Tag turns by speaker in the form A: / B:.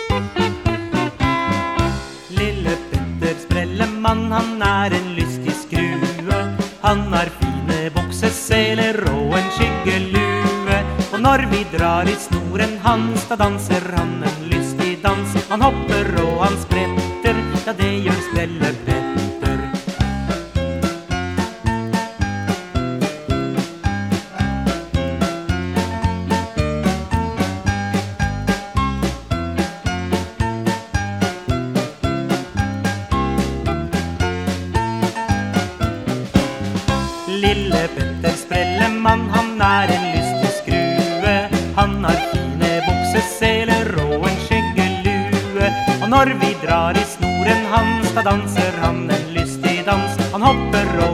A: Lille Petter Sprellemann, han en lystig skrue. Han har fine bukseseler og en skyggelue. Og når vi drar i snoren hans, da danser han en lystig dans. Han hopper og han spretter, ja det gjør Sprellepetter. Lille Petter Sprellemann, han en lystig skrue. Han har fine bukseseler og en skyggelue. Og når vi drar i snoren hans, da danser han en lystig dans. Han hopper og